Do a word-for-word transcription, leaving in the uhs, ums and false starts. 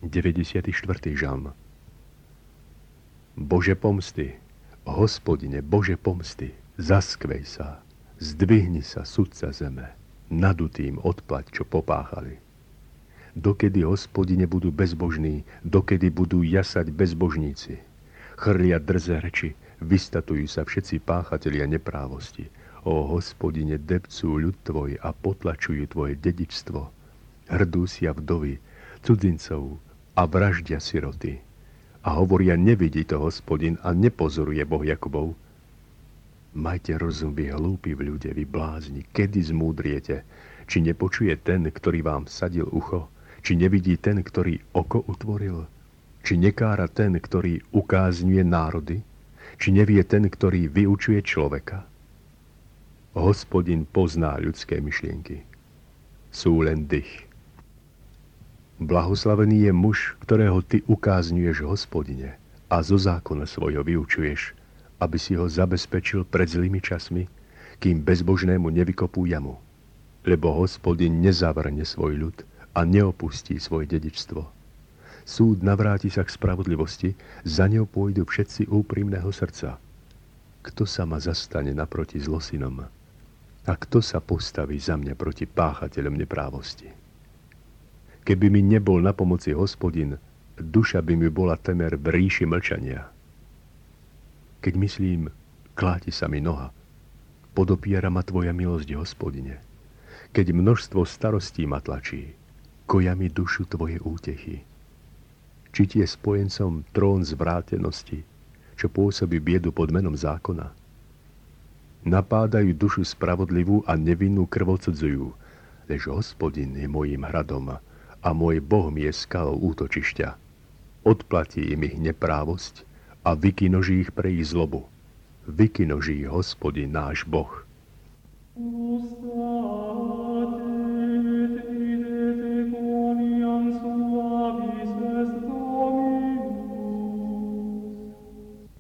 deväťdesiaty štvrtý žalm. Bože pomsty, Hospodine, Bože pomsty, zaskvej sa, zdvihni sa, sudca zeme, nadutým odplať, čo popáchali. Dokedy, Hospodine, budú bezbožní, dokedy budú jasať bezbožníci. Chrlia drze reči, vystatujú sa všetci páchatelia neprávosti. O Hospodine, debcú ľud tvoj a potlačujú tvoje dedičstvo. Hrdúsia vdovy, cudzincov a vraždia siroty. A hovoria, nevidí to Hospodin a nepozoruje Boh Jakubov. Majte rozum, vy hlúpi v ľude, vy blázni, kedy zmúdriete? Či nepočuje ten, ktorý vám vsadil ucho? Či nevidí ten, ktorý oko utvoril? Či nekára ten, ktorý ukázňuje národy? Či nevie ten, ktorý vyučuje človeka? Hospodin pozná ľudské myšlienky. Sú len dych. Blahoslavený je muž, ktorého ty ukázňuješ, Hospodine, a zo zákona svojho vyučuješ, aby si ho zabezpečil pred zlými časmi, kým bezbožnému nevykopú jamu. Lebo Hospodin nezavrne svoj ľud a neopustí svoje dedičstvo. Súd navráti sa k spravodlivosti, za ňou pôjdu všetci úprimného srdca. Kto sa ma zastane naproti zlosinom? A kto sa postaví za mňa proti páchateľom neprávosti? Keby mi nebol na pomoci Hospodin, duša by mi bola temer v ríši mlčania. Keď myslím, kláti sa mi noha, podopiera ma tvoja milosť, Hospodine. Keď množstvo starostí ma tlačí, koja mi dušu tvoje útechy. Či ti je spojencom trón zvrátenosti, čo pôsobí biedu pod menom zákona? Napádajú dušu spravodlivú a nevinnú krvocudzujú, lež Hospodin je mojím hradom a môj Boh mi je skalou útočišťa. Odplatí im ich neprávosť a vykinoží ich pre ich zlobu. Vykinoží Hospodin náš Boh.